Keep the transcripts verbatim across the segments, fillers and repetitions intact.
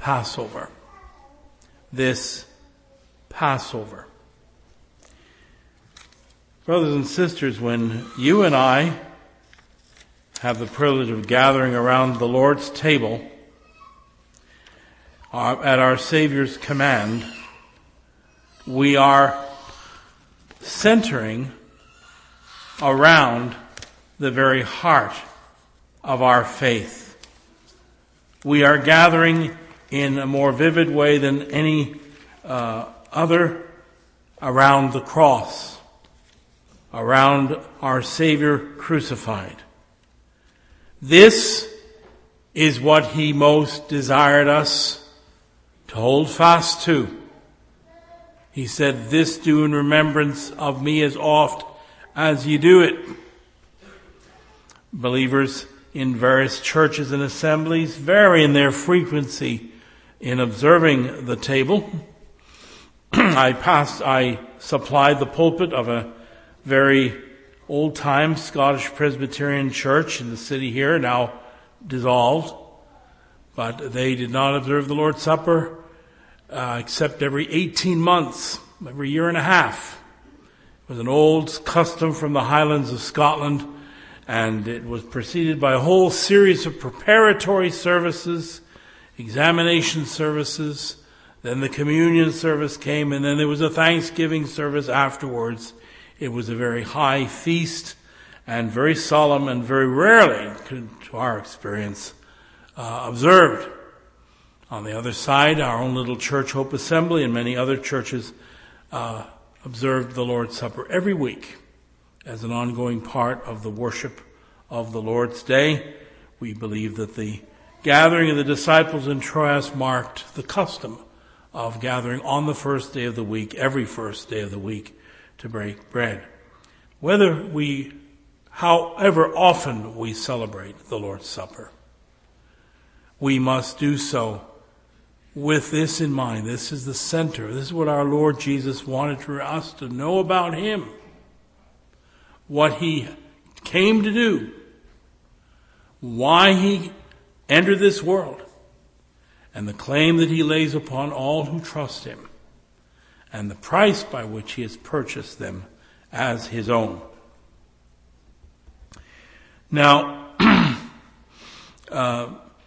Passover. This Passover. Brothers and sisters, when you and I have the privilege of gathering around the Lord's table uh, at our Savior's command, we are centering around the very heart of our faith. We are gathering in a more vivid way than any uh, other around the cross, around our Savior crucified. This is what He most desired us to hold fast to. He said, "This do in remembrance of me as oft as ye do it." Believers in various churches and assemblies vary in their frequency in observing the table. I passed, I supplied the pulpit of a very old-time Scottish Presbyterian church in the city here, now dissolved. But they did not observe the Lord's Supper uh, except every eighteen months, every year and a half. It was an old custom from the Highlands of Scotland, and it was preceded by a whole series of preparatory services, examination services. Then the communion service came, and then there was a Thanksgiving service afterwards. It was a very high feast and very solemn and very rarely, to our experience, uh, observed. On the other side, our own little church, Hope Assembly, and many other churches uh, observed the Lord's Supper every week as an ongoing part of the worship of the Lord's Day. We believe that the gathering of the disciples in Troas marked the custom of gathering on the first day of the week, every first day of the week, to break bread. Whether we, however often we celebrate the Lord's Supper, we must do so with this in mind. This is the center. This is what our Lord Jesus wanted for us to know about Him. What He came to do. Why He entered this world. And the claim that He lays upon all who trust Him. And the price by which He has purchased them as His own. Now, uh,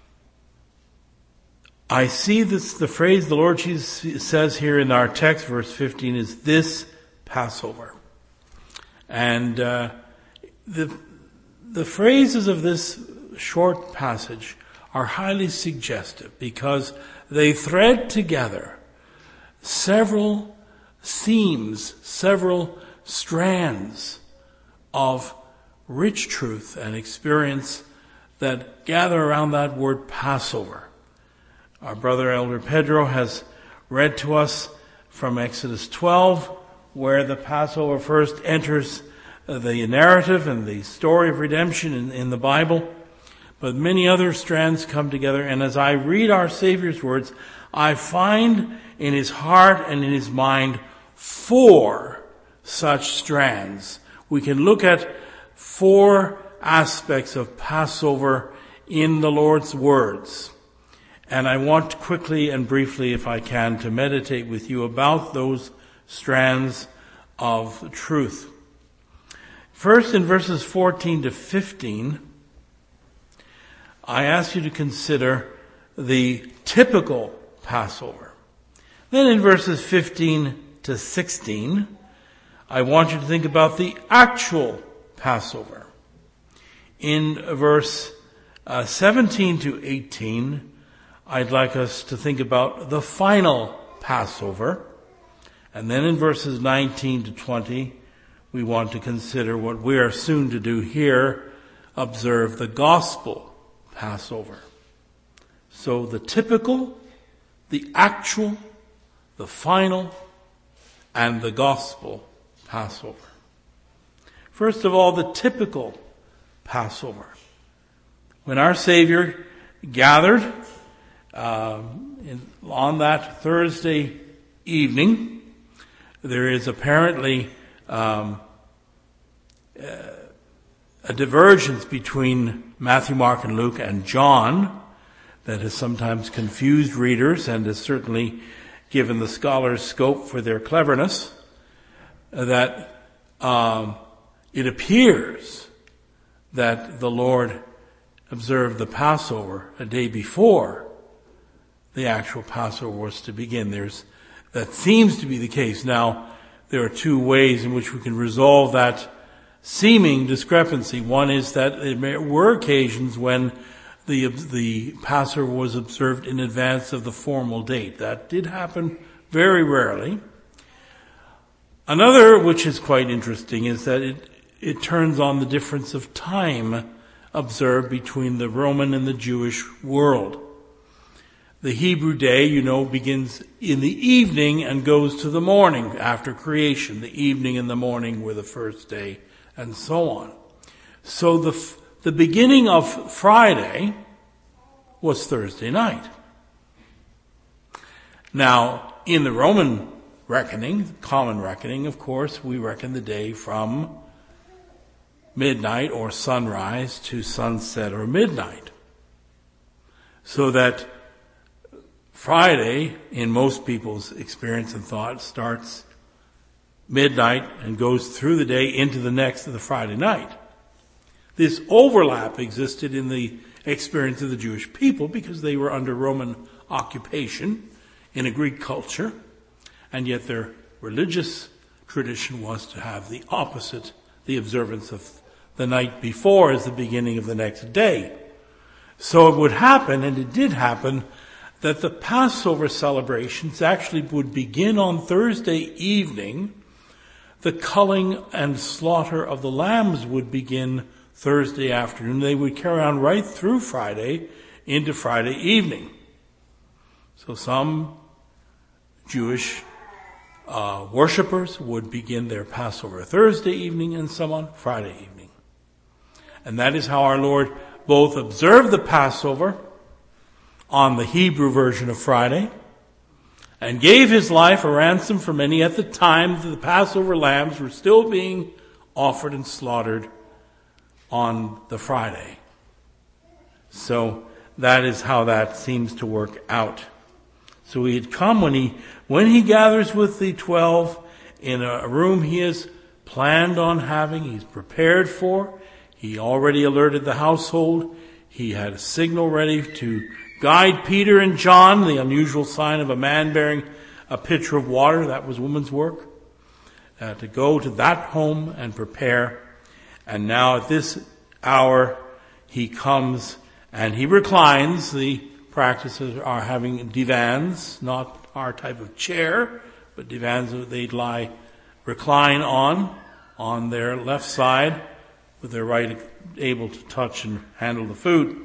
I see this, the phrase the Lord Jesus says here in our text, verse fifteen, is this Passover. And uh, the the phrases of this short passage are highly suggestive because they thread together several themes, several strands of rich truth and experience that gather around that word Passover. Our brother Elder Pedro has read to us from Exodus twelve, where the Passover first enters the narrative and the story of redemption in, in the Bible. But many other strands come together, and as I read our Savior's words, I find in His heart and in His mind four such strands. We can look at four aspects of Passover in the Lord's words. And I want quickly and briefly, if I can, to meditate with you about those strands of truth. First, in verses fourteen to fifteen, I ask you to consider the typical Passover. Then in verses fifteen to sixteen, I want you to think about the actual Passover. In verse uh, seventeen to eighteen, I'd like us to think about the final Passover. And then in verses nineteen to twenty, we want to consider what we are soon to do here, observe the gospel Passover. So the typical, the actual, the final, and the gospel Passover. First of all, the typical Passover. When our Savior gathered uh, in, on that Thursday evening, there is apparently um, uh, a divergence between Matthew, Mark, and Luke and John. that has sometimes confused readers and has certainly given the scholars scope for their cleverness, that um, it appears that the Lord observed the Passover a day before the actual Passover was to begin. There's, that seems to be the case. Now, there are two ways in which we can resolve that seeming discrepancy. One is that there were occasions when the, the Passover was observed in advance of the formal date. That did happen very rarely. Another, which is quite interesting, is that it, it turns on the difference of time observed between the Roman and the Jewish world. The Hebrew day, you know, begins in the evening and goes to the morning after creation. The evening and the morning were the first day, and so on. So the the beginning of Friday was Thursday night. Now, in the Roman reckoning, common reckoning, of course, we reckon the day from midnight or sunrise to sunset or midnight. So that Friday, in most people's experience and thought, starts midnight and goes through the day into the next of the Friday night. This overlap existed in the experience of the Jewish people because they were under Roman occupation in a Greek culture, and yet their religious tradition was to have the opposite, the observance of the night before as the beginning of the next day. So it would happen, and it did happen, that the Passover celebrations actually would begin on Thursday evening. The culling and slaughter of the lambs would begin Thursday afternoon. They would carry on right through Friday into Friday evening. So some Jewish uh, worshippers would begin their Passover Thursday evening and some on Friday evening. And that is how our Lord both observed the Passover on the Hebrew version of Friday and gave his life a ransom for many at the time that the Passover lambs were still being offered and slaughtered on the Friday. So that is how that seems to work out. So he had come when he, when he gathers with the twelve in a room he has planned on having, he's prepared for. He already alerted the household. He had a signal ready to guide Peter and John, the unusual sign of a man bearing a pitcher of water. That was woman's work. Uh, to go to that home and prepare. And now at this hour, he comes and he reclines. The practices are having divans, not our type of chair, but divans that they'd lie, recline on, on their left side, with their right able to touch and handle the food.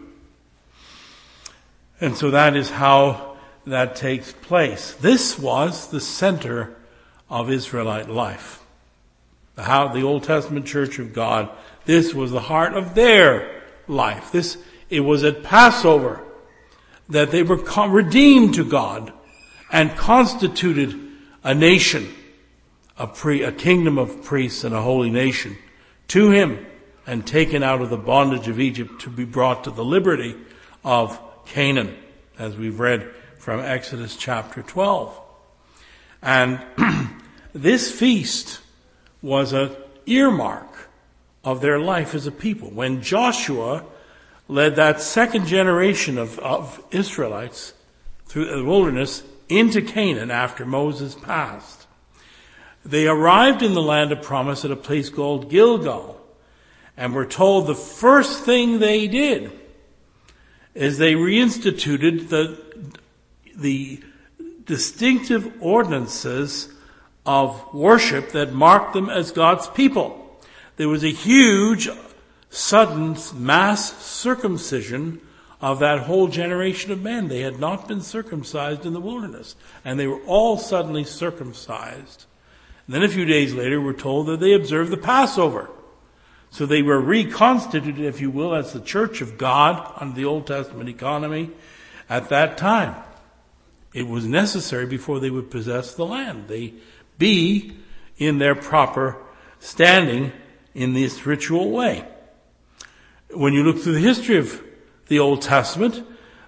And so that is how that takes place. This was the center of Israelite life. The, how, the Old Testament Church of God, this was the heart of their life. This, it was at Passover that they were redeemed to God and constituted a nation, a, pre, a kingdom of priests and a holy nation to him, and taken out of the bondage of Egypt to be brought to the liberty of Canaan, as we've read from Exodus chapter twelve. And this feast was an earmark of their life as a people. When Joshua led that second generation of, of Israelites through the wilderness into Canaan after Moses passed, they arrived in the land of promise at a place called Gilgal. And we're told the first thing they did is they reinstituted the, the distinctive ordinances of worship that marked them as God's people. There was a huge, sudden mass circumcision of that whole generation of men. They had not been circumcised in the wilderness, and they were all suddenly circumcised. And then a few days later, we're told that they observed the Passover. So they were reconstituted, if you will, as the church of God under the Old Testament economy at that time. It was necessary before they would possess the land. They be in their proper standing in this ritual way. When you look through the history of the Old Testament,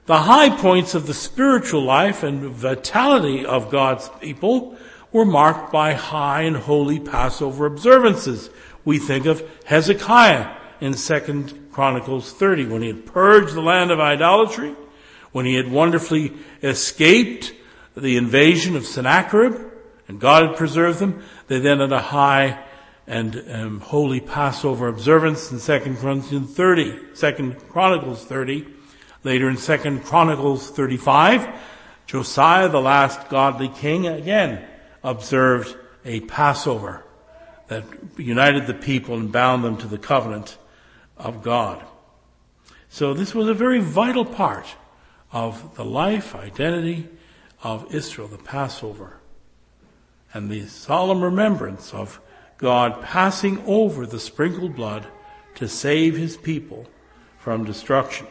The high points of the spiritual life and vitality of God's people were marked by high and holy Passover observances. We think of Hezekiah in Second Chronicles thirty, when he had purged the land of idolatry, when he had wonderfully escaped the invasion of Sennacherib, and God had preserved them. They then had a high and um, holy Passover observance in Second Chronicles thirty, Second Chronicles thirty. Later in Second Chronicles thirty-five, Josiah, the last godly king, again observed a Passover that united the people and bound them to the covenant of God. So this was a very vital part of the life, identity of Israel, the Passover, and the solemn remembrance of God passing over the sprinkled blood to save his people from destruction.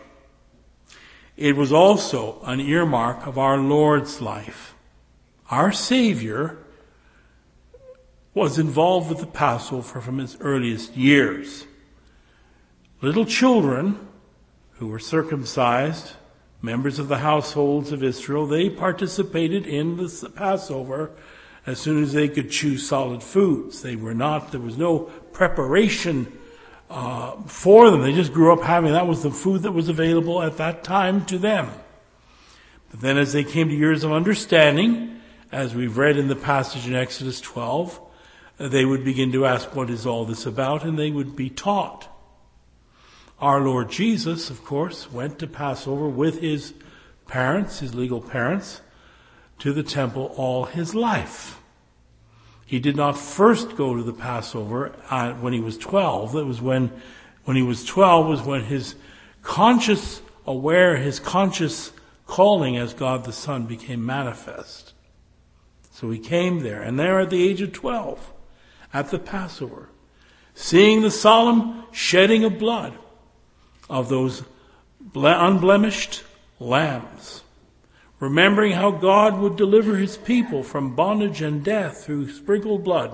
It was also an earmark of our Lord's life. Our Savior was involved with the Passover from his earliest years. Little children who were circumcised, members of the households of Israel, they participated in the Passover as soon as they could chew solid foods. They were not, there was no preparation uh, for them. They just grew up having, that was the food that was available at that time to them. But then as they came to years of understanding, as we've read in the passage in Exodus twelve, they would begin to ask, what is all this about? And they would be taught. Our Lord Jesus, of course, went to Passover with his parents, his legal parents, to the temple all his life. He did not first go to the Passover uh, when he was twelve. It was when, when he was twelve was when his conscious aware, his conscious calling as God the Son became manifest. So he came there, and there at the age of twelve, at the Passover, seeing the solemn shedding of blood of those unblemished lambs, remembering how God would deliver his people from bondage and death through sprinkled blood,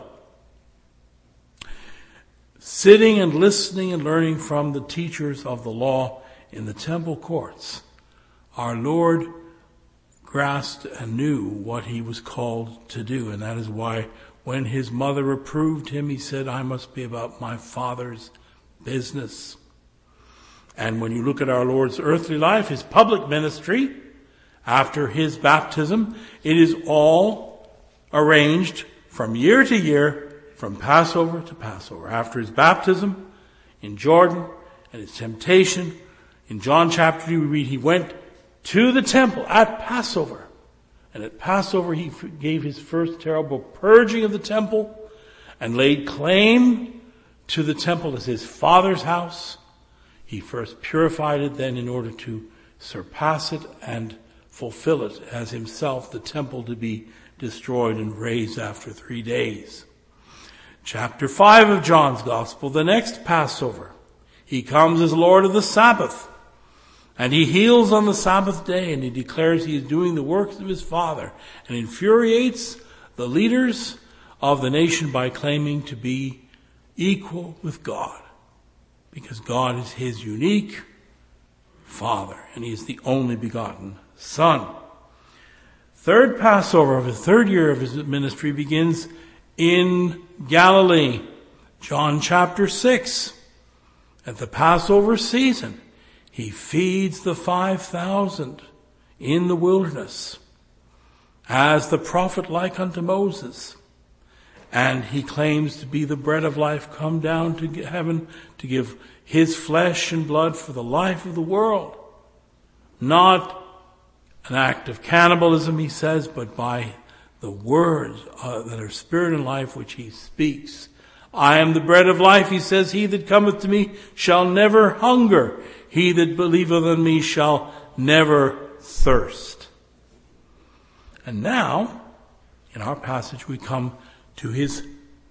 sitting and listening and learning from the teachers of the law in the temple courts, our Lord grasped and knew what he was called to do. And that is why when his mother reproved him, he said, I must be about my Father's business. And when you look at our Lord's earthly life, his public ministry, after his baptism, it is all arranged from year to year, from Passover to Passover. After his baptism in Jordan and his temptation, in John chapter two, we read he went to the temple at Passover. And at Passover, he gave his first terrible purging of the temple and laid claim to the temple as his Father's house. He first purified it then in order to surpass it and fulfill it as himself, the temple to be destroyed and raised after three days. Chapter five of John's Gospel, the next Passover. He comes as Lord of the Sabbath. And he heals on the Sabbath day, and he declares he is doing the works of his Father, and infuriates the leaders of the nation by claiming to be equal with God, because God is his unique Father, and he is the only begotten Son. Third Passover of the third year of his ministry begins in Galilee. John chapter six. At the Passover season, he feeds the five thousand in the wilderness as the prophet like unto Moses. And he claims to be the bread of life come down to heaven to give his flesh and blood for the life of the world. Not an act of cannibalism, he says, but by the words uh, that are spirit and life which he speaks. I am the bread of life, he says, he that cometh to me shall never hunger. He that believeth on me shall never thirst. And now, in our passage, we come to his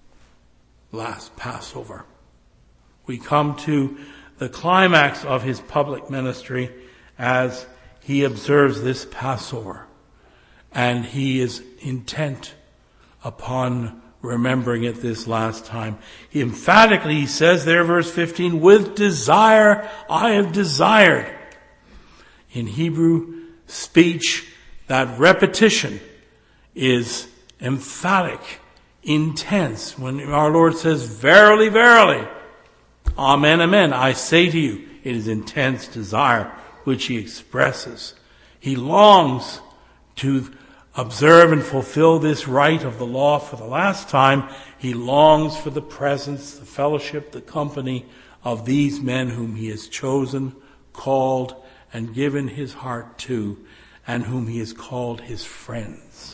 last Passover. We come to the climax of his public ministry as he observes this Passover. And he is intent upon remembering it this last time. He emphatically, he says there, verse fifteen, with desire I have desired. In Hebrew speech, that repetition is emphatic, intense. When our Lord says, verily, verily, amen, amen, I say to you, it is intense desire which he expresses. He longs to observe and fulfill this rite of the law for the last time. He longs for the presence, the fellowship, the company of these men whom he has chosen, called, and given his heart to, and whom he has called his friends.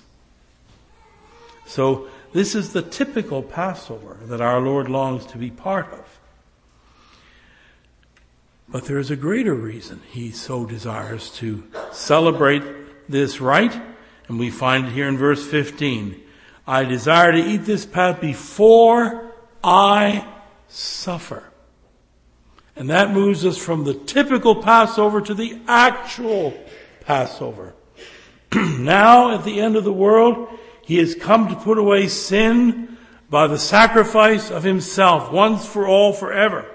So this is the typical Passover that our Lord longs to be part of. But there is a greater reason he so desires to celebrate this rite, and we find it here in verse fifteen. I desire to eat this Passover before I suffer. And that moves us from the typical Passover to the actual Passover. Now, at the end of the world, he has come to put away sin by the sacrifice of himself, once for all, forever.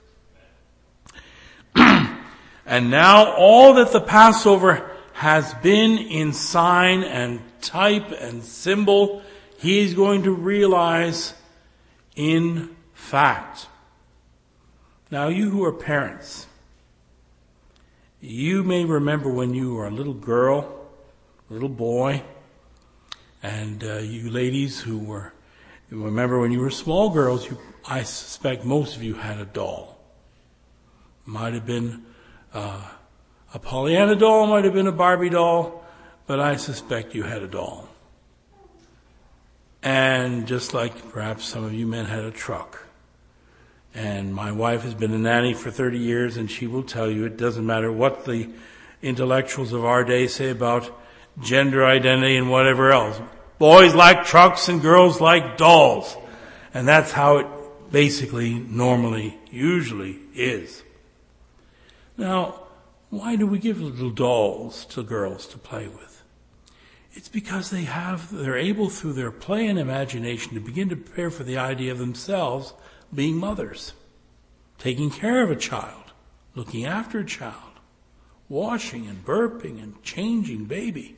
And now all that the Passover has been in sign and type and symbol, he is going to realize in fact. Now, you who are parents, you may remember when you were a little girl, little boy, and uh, you ladies who were, you remember when you were small girls, you, I suspect most of you had a doll. Might have been uh, a Pollyanna doll, might have been a Barbie doll, but I suspect you had a doll. And just like perhaps some of you men had a truck. And my wife has been a nanny for thirty years, and she will tell you it doesn't matter what the intellectuals of our day say about gender identity and whatever else. Boys like trucks and girls like dolls. And that's how it basically, normally, usually is. Now, why do we give little dolls to girls to play with? It's because they have, they're able through their play and imagination to begin to prepare for the idea of themselves being mothers, taking care of a child, looking after a child, washing and burping and changing baby.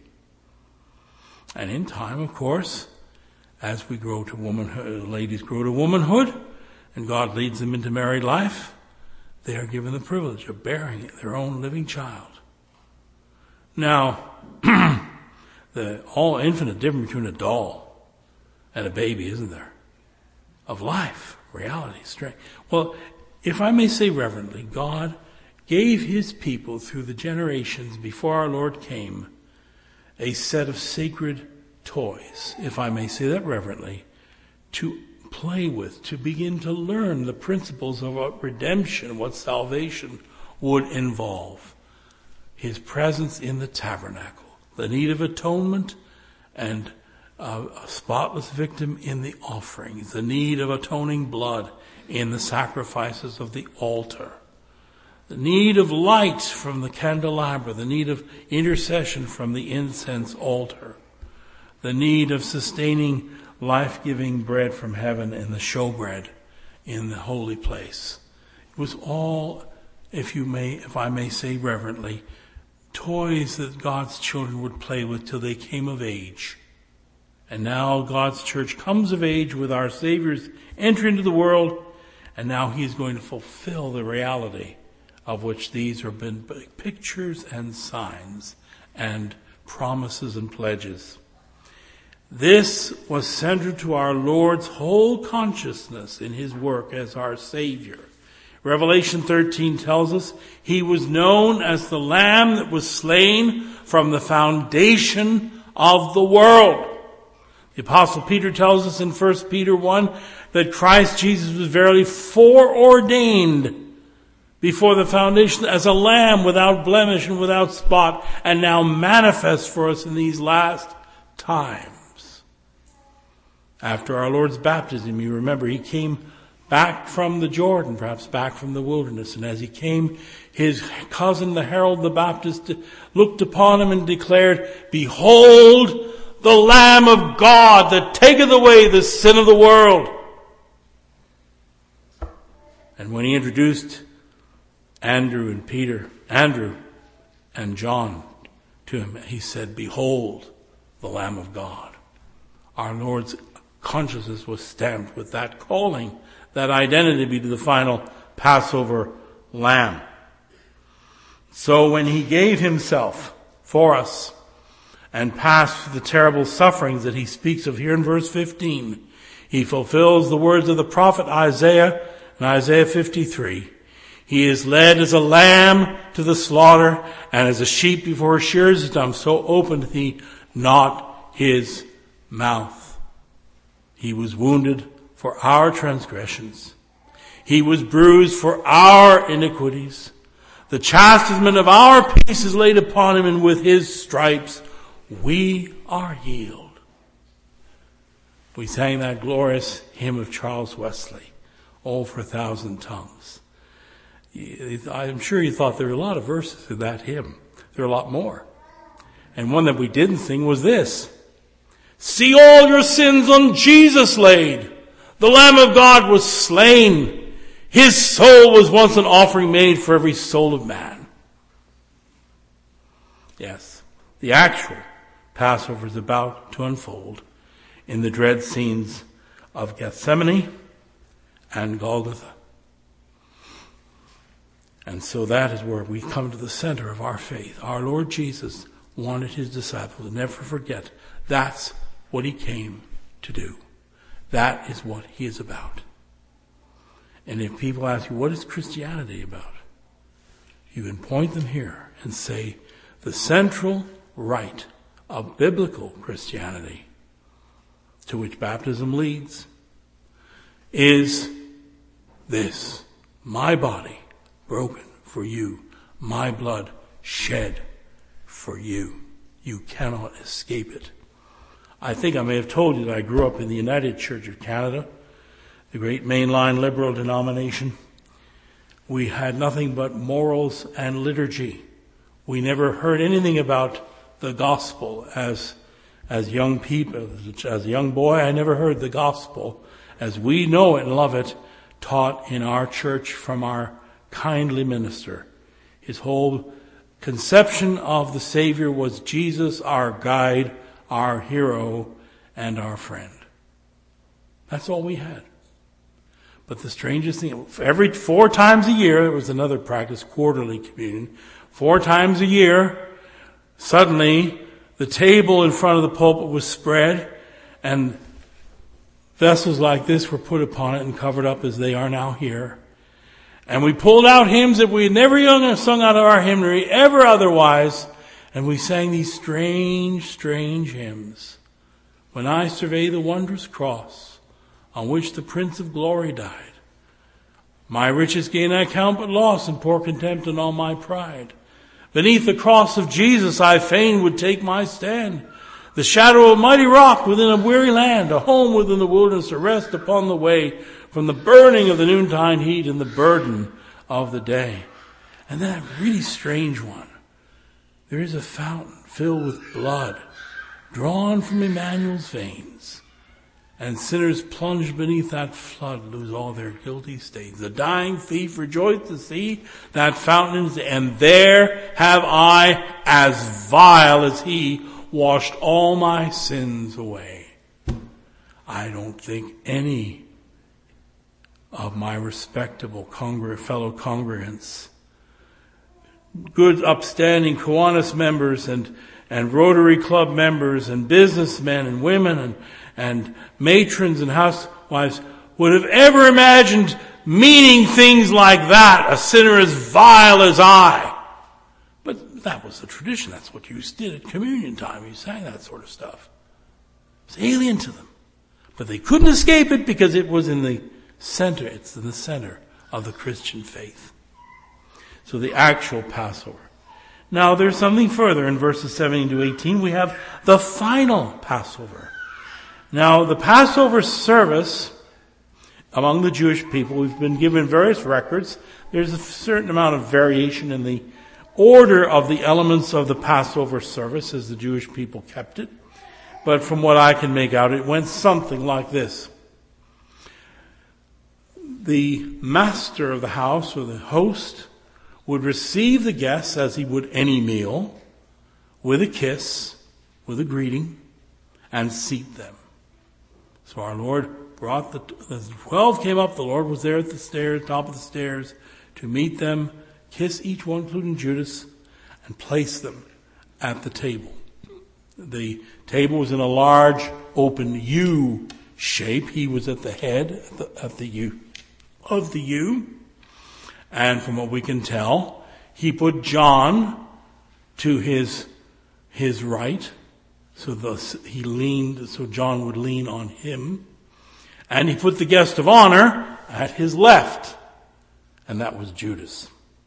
And in time, of course, as we grow to womanhood, ladies grow to womanhood, and God leads them into married life, they are given the privilege of bearing their own living child. Now, the all infinite difference between a doll and a baby, isn't there? Of life, reality, strength. Well, if I may say reverently, God gave his people through the generations before our Lord came a set of sacred toys, if I may say that reverently, to play with, to begin to learn the principles of what redemption, what salvation would involve. His presence in the tabernacle, the need of atonement, and a spotless victim in the offerings, the need of atoning blood in the sacrifices of the altar, the need of light from the candelabra, the need of intercession from the incense altar, the need of sustaining life-giving bread from heaven and the showbread in the holy place. It was all, if you may, if I may say reverently, toys that God's children would play with till they came of age. And now God's church comes of age with our Savior's entry into the world, and now he is going to fulfill the reality of which these have been pictures and signs and promises and pledges. This was central to our Lord's whole consciousness in his work as our Savior. Revelation thirteen tells us he was known as the Lamb that was slain from the foundation of the world. The Apostle Peter tells us in First Peter one that Christ Jesus was verily foreordained before the foundation as a lamb without blemish and without spot, and now manifest for us in these last times. After our Lord's baptism, you remember, he came back from the Jordan, perhaps back from the wilderness. And as he came, his cousin, the herald the Baptist, looked upon him and declared, "Behold, the Lamb of God that taketh away the sin of the world." And when he introduced Andrew and Peter, Andrew, And John, to him, he said, "Behold, the Lamb of God." Our Lord's consciousness was stamped with that calling, that identity to be the final Passover lamb. So when he gave himself for us and passed through the terrible sufferings that he speaks of here in verse fifteen, he fulfills the words of the prophet Isaiah in Isaiah fifty-three. He is led as a lamb to the slaughter, and as a sheep before his shearers is dumb, so opened he not his mouth. He was wounded for our transgressions. He was bruised for our iniquities. The chastisement of our peace is laid upon him, and with his stripes we are healed. We sang that glorious hymn of Charles Wesley, "Oh, for a Thousand Tongues." I'm sure you thought there were a lot of verses in that hymn. There are a lot more. And one that we didn't sing was this: "See all your sins on Jesus laid. The Lamb of God was slain. His soul was once an offering made for every soul of man." Yes, the actual Passover is about to unfold in the dread scenes of Gethsemane and Golgotha. And so that is where we come to the center of our faith. Our Lord Jesus wanted his disciples to never forget that's what he came to do. That is what he is about. And if people ask you, what is Christianity about? You can point them here and say, the central rite of biblical Christianity, to which baptism leads, is this: my body broken for you, my blood shed for you. You cannot escape it. I think I may have told you that I grew up in the United Church of Canada, the great mainline liberal denomination. We had nothing but morals and liturgy. We never heard anything about the gospel as as young people. As a young boy, I never heard the gospel as we know it and love it taught in our church from our kindly minister. His whole conception of the Savior was Jesus, our guide, our hero, and our friend. That's all we had. But the strangest thing, every four times a year, there was another practice, quarterly communion. Four times a year, suddenly the table in front of the pulpit was spread, and vessels like this were put upon it and covered up as they are now here. And we pulled out hymns that we had never sung out of our hymnary, ever otherwise, and we sang these strange, strange hymns. When I survey the wondrous cross on which the Prince of Glory died, my riches gain I count but loss, and pour contempt on all my pride. Beneath the cross of Jesus I fain would take my stand, the shadow of a mighty rock within a weary land, a home within the wilderness, a rest upon the way from the burning of the noontide heat and the burden of the day. And then a really strange one. There is a fountain filled with blood drawn from Emmanuel's veins, and sinners plunged beneath that flood lose all their guilty stains. The dying thief rejoiced to see that fountain, and there have I, as vile as he, washed all my sins away. I don't think any of my respectable congr- fellow congregants, good upstanding Kiwanis members and, and Rotary Club members and businessmen and women and, and matrons and housewives would have ever imagined meaning things like that, a sinner as vile as I. But that was the tradition. That's what you did at communion time. You sang that sort of stuff. It was alien to them. But they couldn't escape it because it was in the center. It's in the center of the Christian faith. So the actual Passover. Now there's something further in verses seventeen to eighteen. We have the final Passover. Now the Passover service among the Jewish people, we've been given various records. There's a certain amount of variation in the order of the elements of the Passover service as the Jewish people kept it. But from what I can make out, it went something like this. The master of the house, or the host, would receive the guests as he would any meal, with a kiss, with a greeting, and seat them. So our Lord brought the, the twelve came up, the Lord was there at the stairs, top of the stairs, to meet them, kiss each one, including Judas, and place them at the table. The table was in a large open U shape. He was at the head at the, at the U of the U. And from what we can tell, he put John to his his right, so thus he leaned, so John would lean on him. And he put the guest of honor at his left, and that was Judas.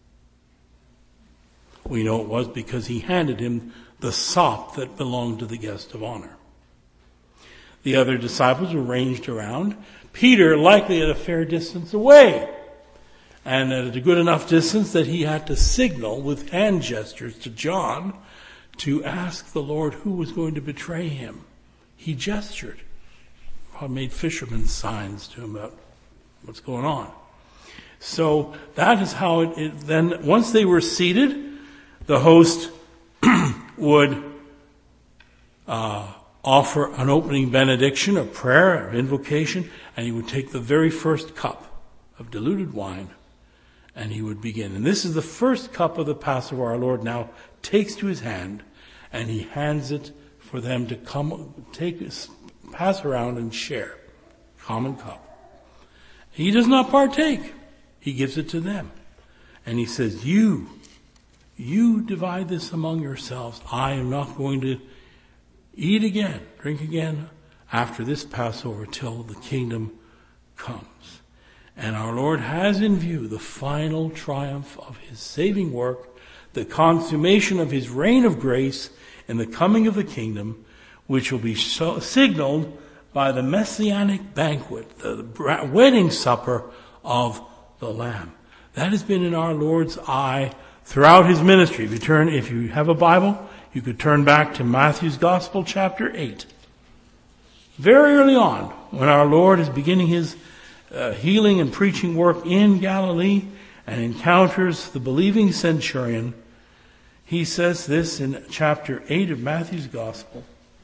We know it was because he handed him the sop that belonged to the guest of honor. The other disciples were ranged around. Peter likely at a fair distance away, and at a good enough distance that he had to signal with hand gestures to John to ask the Lord who was going to betray him. He gestured, probably made fisherman's signs to him about what's going on. So that is how it, it then, once they were seated, the host would uh, offer an opening benediction, a prayer, an invocation, and he would take the very first cup of diluted wine, and he would begin. And this is the first cup of the Passover our Lord now takes to his hand, and he hands it for them to come, take, pass around and share. Common cup. He does not partake. He gives it to them. And he says, you, you divide this among yourselves. I am not going to eat again, drink again after this Passover till the kingdom comes. And our Lord has in view the final triumph of his saving work, the consummation of his reign of grace and the coming of the kingdom, which will be so signaled by the messianic banquet, the wedding supper of the Lamb. That has been in our Lord's eye throughout his ministry. If you turn, if you have a Bible, you could turn back to Matthew's Gospel, chapter eight. Very early on, when our Lord is beginning his uh, healing and preaching work in Galilee and encounters the believing centurion, he says this in chapter eight of Matthew's Gospel,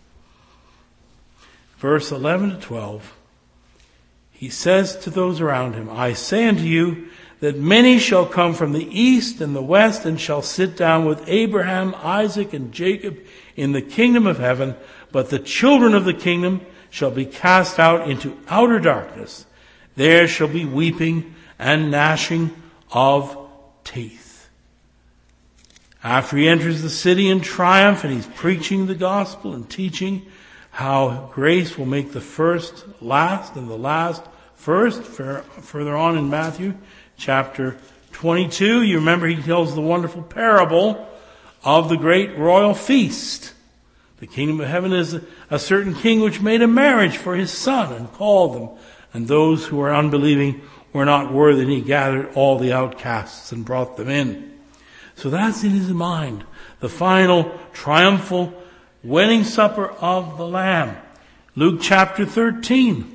verse eleven to twelve. He says to those around him, I say unto you that many shall come from the east and the west and shall sit down with Abraham, Isaac, and Jacob in the kingdom of heaven, but the children of the kingdom shall be cast out into outer darkness. There shall be weeping and gnashing of teeth. After he enters the city in triumph and he's preaching the gospel and teaching how grace will make the first last and the last first, further on in Matthew chapter twenty-two, you remember he tells the wonderful parable of the great royal feast. The kingdom of heaven is a, a certain king which made a marriage for his son and called them, and those who were unbelieving were not worthy, and he gathered all the outcasts and brought them in. So that's in his mind, the final triumphal wedding supper of the Lamb. Luke chapter thirteen,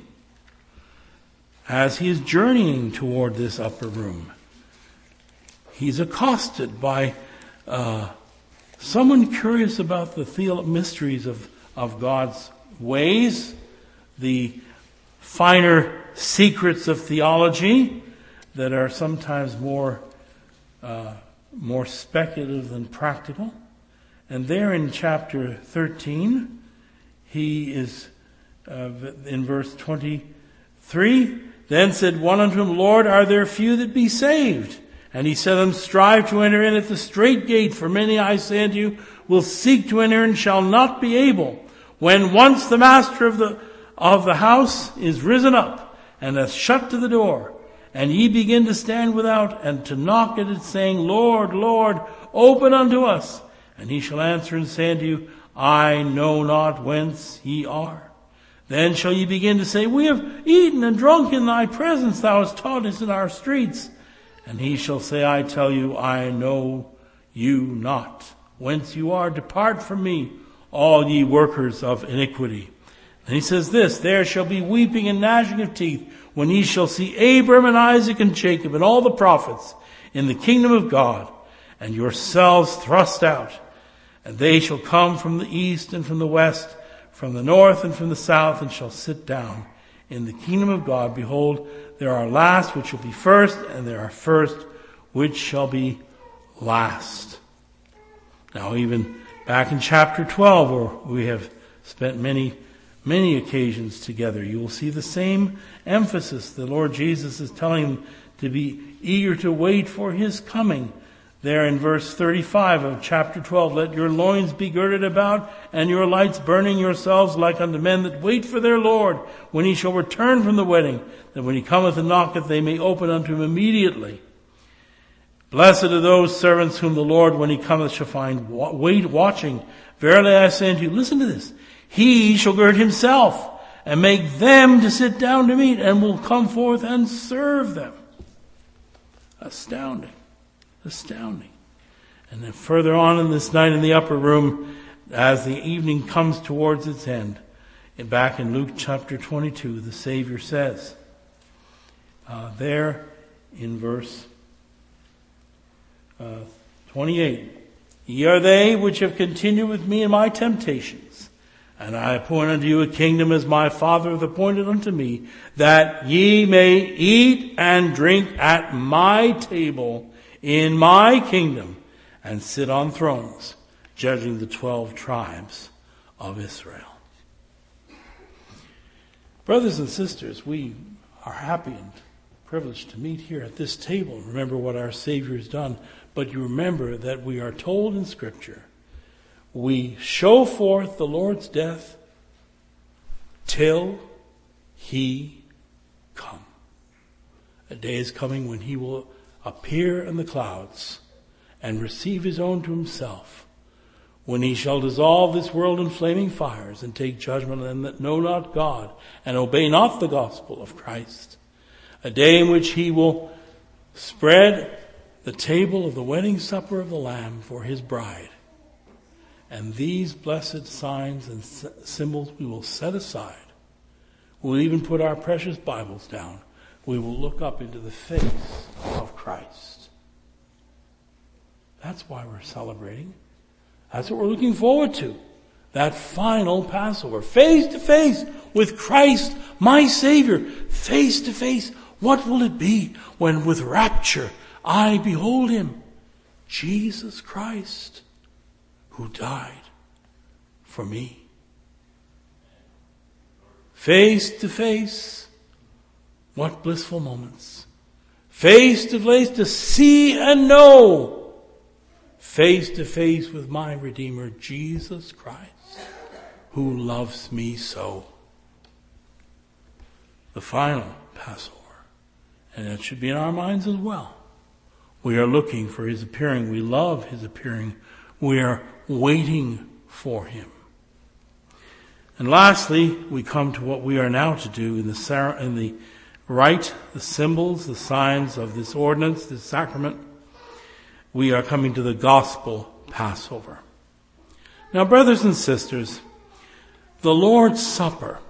as he is journeying toward this upper room, he's accosted by uh, someone curious about the theo- mysteries of, of God's ways, the finer secrets of theology that are sometimes more uh, more speculative than practical. And there in chapter thirteen, he is uh, in verse twenty-three, then said one unto him, Lord, are there few that be saved? And he said unto them, strive to enter in at the strait gate, for many, I say unto you, will seek to enter and shall not be able. When once the master of the of the house is risen up, and hath shut to the door, and ye begin to stand without, and to knock at it, saying, Lord, Lord, open unto us. And he shall answer and say unto you, I know not whence ye are. Then shall ye begin to say, we have eaten and drunk in thy presence, thou hast taught us in our streets. And he shall say, I tell you, I know you not. Whence you are, depart from me, all ye workers of iniquity. And he says this, there shall be weeping and gnashing of teeth, when ye shall see Abraham and Isaac and Jacob and all the prophets in the kingdom of God, and yourselves thrust out. And they shall come from the east and from the west, from the north and from the south, and shall sit down in the kingdom of God. Behold, there are last which shall be first, and there are first which shall be last. Now, even back in chapter twelve, where we have spent many, many occasions together, you will see the same emphasis. The Lord Jesus is telling them to be eager to wait for his coming. There in verse thirty-five of chapter twelve, let your loins be girded about, and your lights burning yourselves like unto men that wait for their Lord, when he shall return from the wedding, that when he cometh and knocketh, they may open unto him immediately. Blessed are those servants whom the Lord, when he cometh, shall find wait watching. Verily I say unto you, listen to this, he shall gird himself, and make them to sit down to meat, and will come forth and serve them. Astounding. Astounding. And then further on in this night in the upper room, as the evening comes towards its end, and back in Luke chapter twenty-two, the Savior says, uh, there in verse uh, twenty-eight, ye are they which have continued with me in my temptations, and I appoint unto you a kingdom as my Father hath appointed unto me, that ye may eat and drink at my table in my kingdom, and sit on thrones, judging the twelve tribes of Israel. Brothers and sisters, we are happy and privileged to meet here at this table. Remember what our Savior has done. But you remember that we are told in Scripture, we show forth the Lord's death till he come. A day is coming when he will appear in the clouds and receive his own to himself, when he shall dissolve this world in flaming fires and take judgment on them that know not God and obey not the gospel of Christ. A day in which he will spread the table of the wedding supper of the Lamb for his bride. And these blessed signs and symbols we will set aside. We'll even put our precious Bibles down. We will look up into the face of Christ. That's why we're celebrating. That's what we're looking forward to. That final Passover. Face to face with Christ, my Savior. Face to face. What will it be when with rapture I behold him? Jesus Christ, who died for me. Face to face. What blissful moments. Face to face to see and know. Face to face with my Redeemer, Jesus Christ, who loves me so. The final Passover. And that should be in our minds as well. We are looking for his appearing. We love his appearing. We are waiting for him. And lastly, we come to what we are now to do in the, in the rite, the symbols, the signs of this ordinance, this sacrament. We are coming to the gospel Passover. Now, brothers and sisters, the Lord's Supper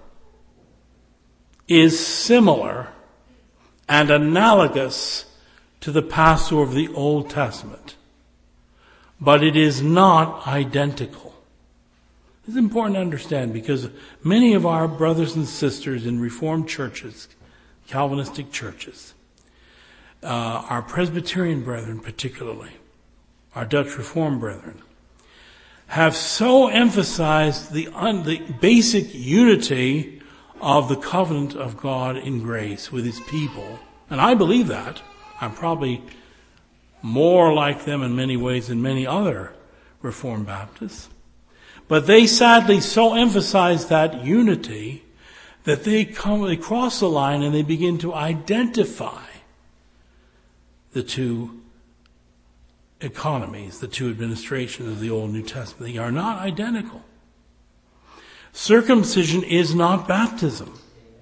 is similar and analogous to the Passover of the Old Testament, but it is not identical. It's important to understand because many of our brothers and sisters in Reformed churches, Calvinistic churches, uh, our Presbyterian brethren particularly, our Dutch Reformed brethren, have so emphasized the, un, the basic unity of the covenant of God in grace with his people. And I believe that. I'm probably more like them in many ways than many other Reformed Baptists. But they sadly so emphasize that unity that they come, they cross the line and they begin to identify the two economies, the two administrations of the Old and New Testament. They are not identical. Circumcision is not baptism.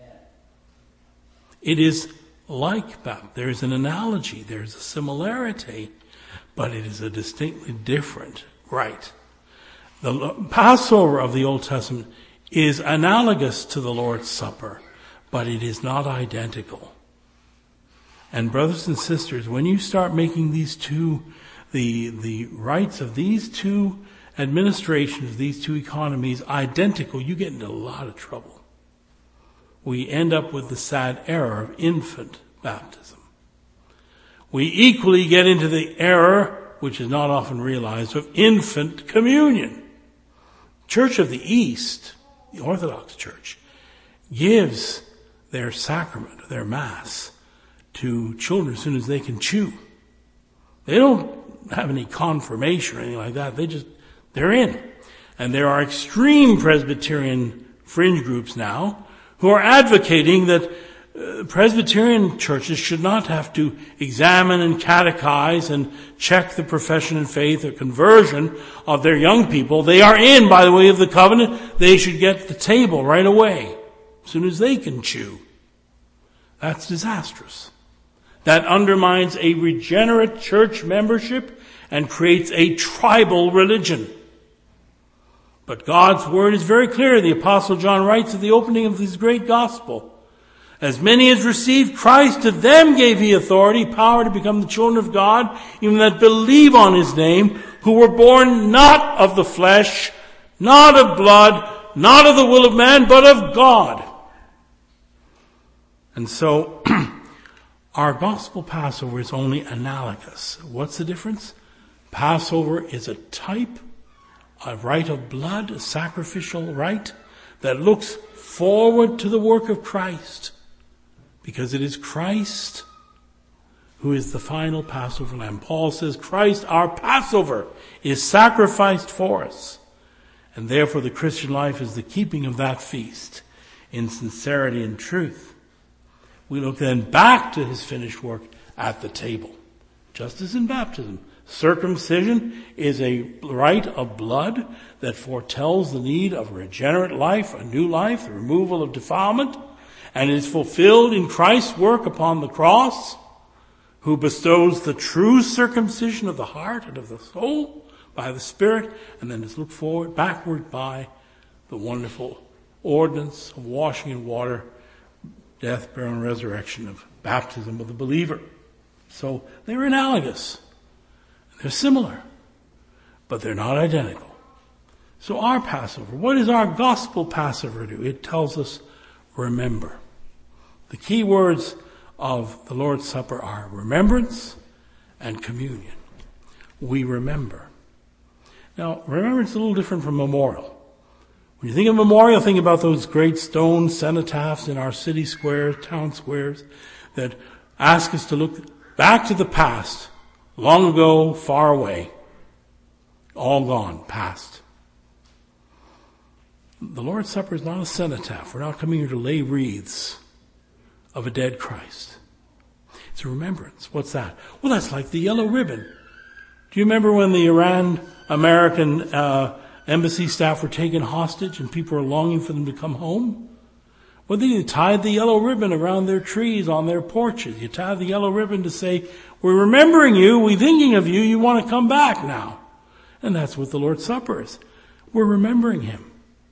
It is like baptism. There is an analogy, there is a similarity, but it is a distinctly different rite. The Passover of the Old Testament is analogous to the Lord's Supper, but it is not identical. And brothers and sisters, when you start making these two, the, the rights of these two administrations, these two economies identical, you get into a lot of trouble. We end up with the sad error of infant baptism. We equally get into the error, which is not often realized, of infant communion. Church of the East, the Orthodox Church, gives their sacrament, their Mass, to children as soon as they can chew. They don't have any confirmation or anything like that. They just, they're in. And there are extreme Presbyterian fringe groups now who are advocating that uh, Presbyterian churches should not have to examine and catechize and check the profession and faith or conversion of their young people. They are in by the way of the covenant. They should get the table right away as soon as they can chew. That's disastrous. That undermines a regenerate church membership and creates a tribal religion. But God's word is very clear. The Apostle John writes at the opening of his great gospel, as many as received Christ, to them gave he authority, power to become the children of God, even that believe on his name, who were born not of the flesh, not of blood, not of the will of man, but of God. And so, our gospel Passover is only analogous. What's the difference? Passover is a type, a rite of blood, a sacrificial rite that looks forward to the work of Christ, because it is Christ who is the final Passover lamb. Paul says, Christ, our Passover, is sacrificed for us. And therefore the Christian life is the keeping of that feast in sincerity and truth. We look then back to his finished work at the table. Just as in baptism, circumcision is a rite of blood that foretells the need of a regenerate life, a new life, the removal of defilement, and is fulfilled in Christ's work upon the cross, who bestows the true circumcision of the heart and of the soul by the Spirit, and then is looked forward, backward by the wonderful ordinance of washing in water, death, burial, and resurrection of baptism of the believer. So they're analogous. They're similar, but they're not identical. So our Passover, what does our gospel Passover do? It tells us, remember. The key words of the Lord's Supper are remembrance and communion. We remember. Now, remembrance is a little different from memorial. When you think of memorial, think about those great stone cenotaphs in our city squares, town squares, that ask us to look back to the past, long ago, far away, all gone, past. The Lord's Supper is not a cenotaph. We're not coming here to lay wreaths of a dead Christ. It's a remembrance. What's that? Well, that's like the yellow ribbon. Do you remember when the Iran-American uh, embassy staff were taken hostage and people were longing for them to come home? Well, they tied the yellow ribbon around their trees on their porches. You tie the yellow ribbon to say, we're remembering you, we're thinking of you, you want to come back now. And that's what the Lord's Supper is. We're remembering him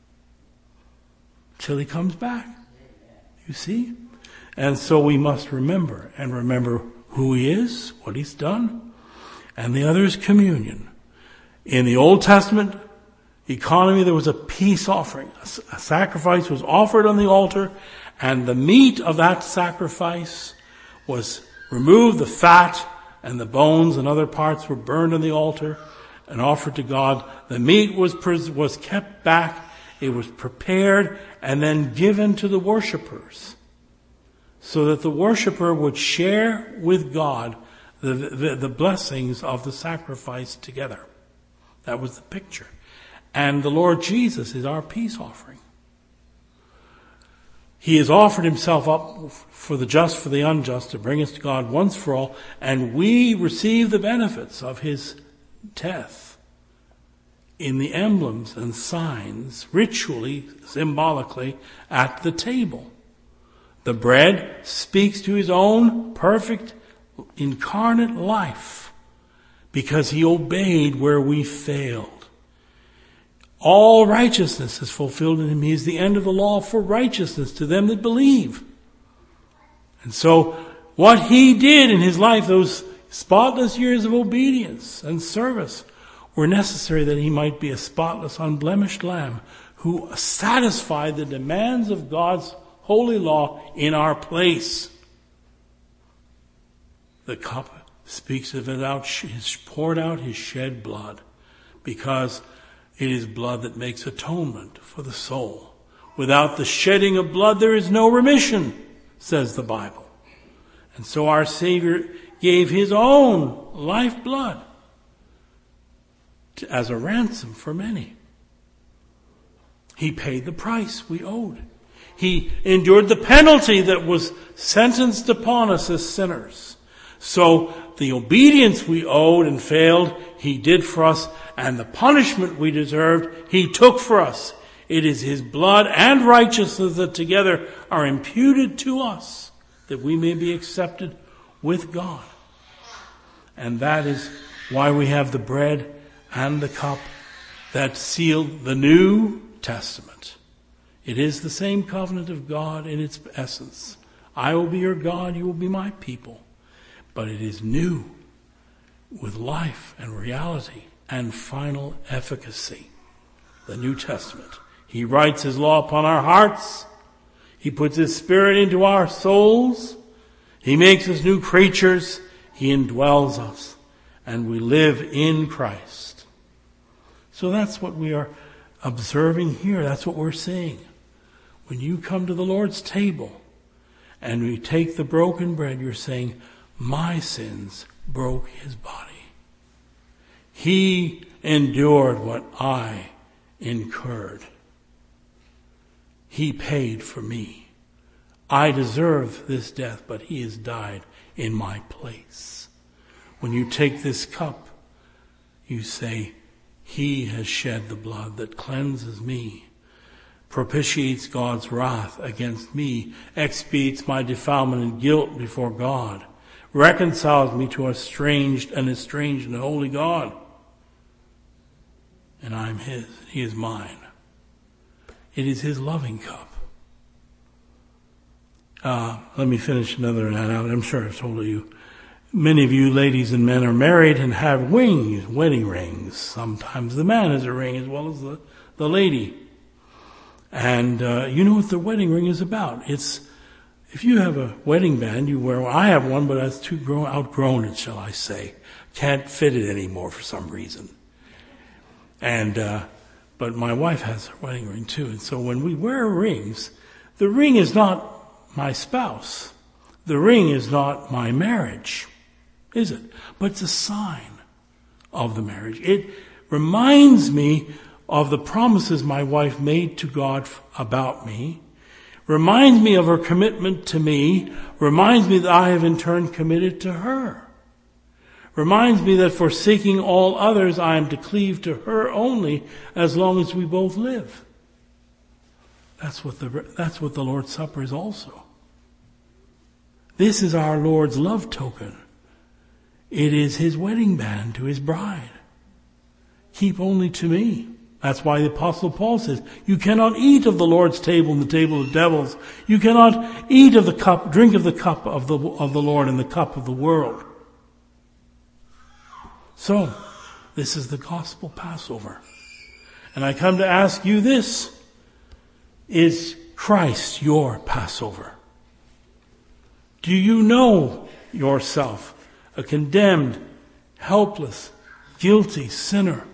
till he comes back. You see? And so we must remember, and remember who he is, what he's done. And the other is communion. In the Old Testament economy, there was a peace offering. A sacrifice was offered on the altar, and the meat of that sacrifice was removed. The fat and the bones and other parts were burned on the altar and offered to God. The meat was was kept back. It was prepared and then given to the worshipers, so that the worshiper would share with God the, the, the blessings of the sacrifice together. That was the picture. And the Lord Jesus is our peace offering. He has offered himself up for the just, for the unjust, to bring us to God once for all, and we receive the benefits of his death in the emblems and signs, ritually, symbolically, at the table. The bread speaks to his own perfect, incarnate life, because he obeyed where we failed. All righteousness is fulfilled in him. He is the end of the law for righteousness to them that believe. And so what he did in his life, those spotless years of obedience and service, were necessary that he might be a spotless, unblemished lamb who satisfied the demands of God's holy law in our place. The cup speaks of it out, his poured out his shed blood, because it is blood that makes atonement for the soul. Without the shedding of blood, there is no remission, says the Bible. And so our Savior gave his own lifeblood as a ransom for many. He paid the price we owed. He endured the penalty that was sentenced upon us as sinners. So the obedience we owed and failed, he did for us, and the punishment we deserved, he took for us. It is his blood and righteousness that together are imputed to us, that we may be accepted with God. And that is why we have the bread and the cup that seal the New Testament. It is the same covenant of God in its essence. I will be your God, you will be my people. But it is new, with life and reality and final efficacy. The New Testament. He writes his law upon our hearts. He puts his Spirit into our souls. He makes us new creatures. He indwells us. And we live in Christ. So that's what we are observing here. That's what we're seeing. When you come to the Lord's table and we take the broken bread, you're saying, my sins broke his body. He endured what I incurred. He paid for me. I deserve this death, but he has died in my place. When you take this cup, you say, he has shed the blood that cleanses me, propitiates God's wrath against me, expiates my defilement and guilt before God, reconciles me to a estranged and estranged and holy God. And I'm his, he is mine. It is his loving cup. Uh, let me finish another and out. I'm sure I've told you. Many of you ladies and men are married and have rings, wedding rings. Sometimes the man has a ring as well as the, the lady. And uh, you know what the wedding ring is about. It's, if you have a wedding band, you wear, well, I have one, but I've too grown, outgrown it, shall I say. Can't fit it anymore for some reason. And, uh, but my wife has her wedding ring too. And so when we wear rings, the ring is not my spouse. The ring is not my marriage, is it? But it's a sign of the marriage. It reminds me of the promises my wife made to God about me, reminds me of her commitment to me, reminds me that I have in turn committed to her, reminds me that forsaking all others, I am to cleave to her only as long as we both live. That's what the, that's what the Lord's Supper is also. This is our Lord's love token. It is his wedding band to his bride. Keep only to me. That's why the Apostle Paul says, you cannot eat of the Lord's table and the table of devils. You cannot eat of the cup, drink of the cup of the, of the Lord and the cup of the world. So, this is the gospel Passover. And I come to ask you this. Is Christ your Passover? Do you know yourself a condemned, helpless, guilty sinner?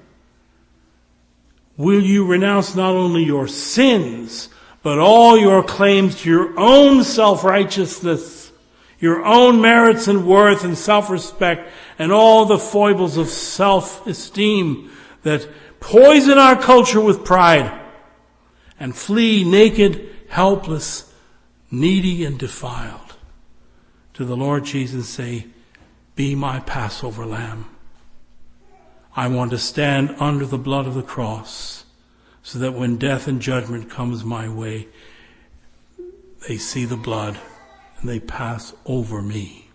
Will you renounce not only your sins, but all your claims to your own self-righteousness, your own merits and worth and self-respect, and all the foibles of self-esteem that poison our culture with pride, and flee naked, helpless, needy, and defiled to the Lord Jesus, say, be my Passover lamb. I want to stand under the blood of the cross so that when death and judgment comes my way, they see the blood and they pass over me.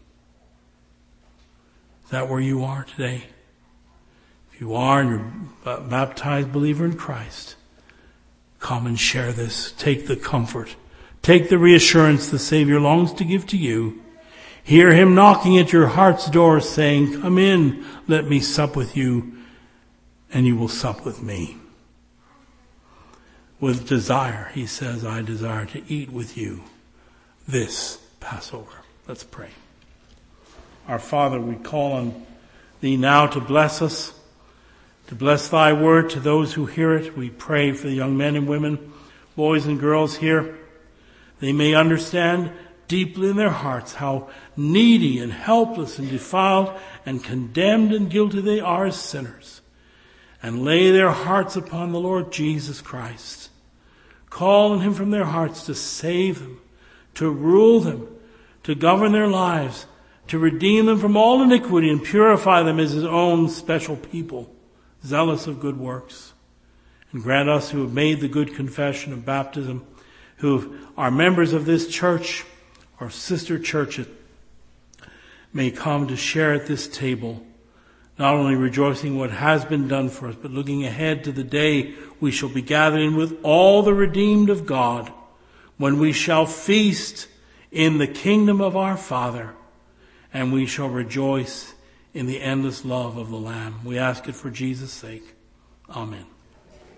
Is that where you are today? If you are and you're a baptized believer in Christ, come and share this. Take the comfort. Take the reassurance the Savior longs to give to you. Hear him knocking at your heart's door saying, come in, let me sup with you, and you will sup with me. With desire, he says, I desire to eat with you this Passover. Let's pray. Our Father, we call on thee now to bless us, to bless thy word to those who hear it. We pray for the young men and women, boys and girls here. They may understand deeply in their hearts how needy and helpless and defiled and condemned and guilty they are as sinners, and lay their hearts upon the Lord Jesus Christ. Call on him from their hearts to save them, to rule them, to govern their lives, to redeem them from all iniquity and purify them as his own special people, zealous of good works. And grant us who have made the good confession of baptism, who are members of this church or sister churches, may come to share at this table, not only rejoicing what has been done for us, but looking ahead to the day we shall be gathering with all the redeemed of God, when we shall feast in the kingdom of our Father, and we shall rejoice in the endless love of the Lamb. We ask it for Jesus' sake. Amen.